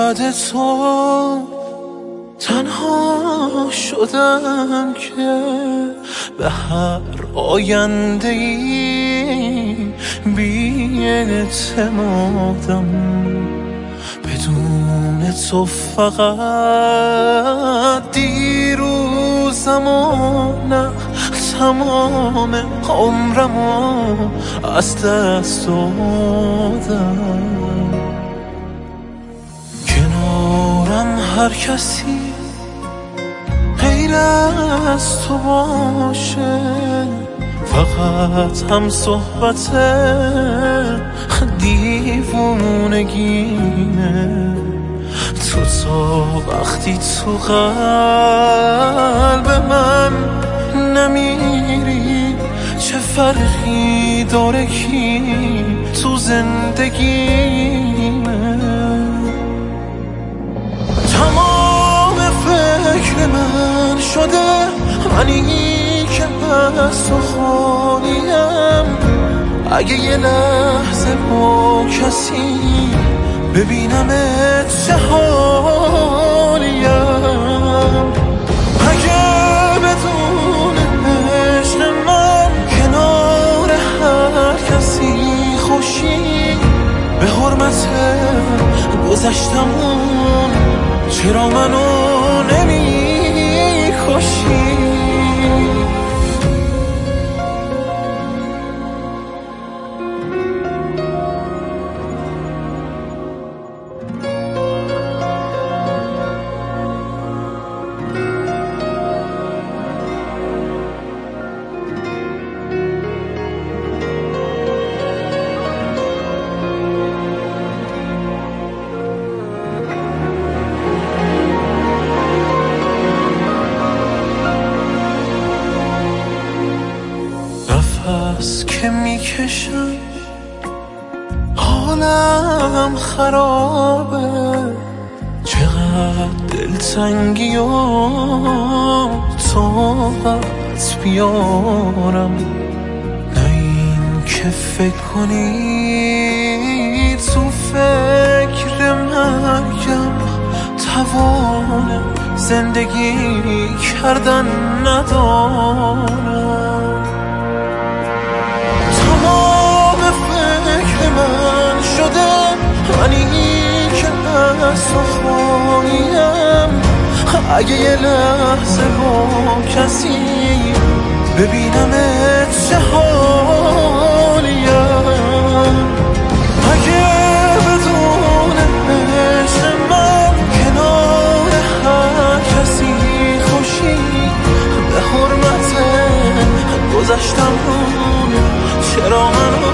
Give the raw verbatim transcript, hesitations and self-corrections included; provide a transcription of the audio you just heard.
بعد تو تنها شدم که به هر آینده ای بی اعتمادم. بدون تو فقط دیروزم و نه تمام عمرمو از دست دادم. کنارم هر کسی غیر از تو باشه، فقط هم صحبت دیوونگینه. تو تا وقتی تو قلب من نمیری، چه فرقی داره کی تو زندگیمه؟ تمام فکر من شده منی که از تو خالیم. اگه یه لحظه با کسی ببینمت چه حالیم، اگه بدون عشق من کنار هر کسی خوشی، به حرمت گذشتمون چرا منو نمی کشی؟ نفس که میکشم حالم خرابه، چقدر دلتنگی و طاقت بیارم. نه این که فکر کنی تو فکر مرگم توان زندگی کردن ندارم. من شده منی که از تو خالیم. اگه یه لحظه با کسی ببینمت چه حالیم، اگه بدون عشق من کنار هر کسی خوشی، به حرمت گذشتم چرا من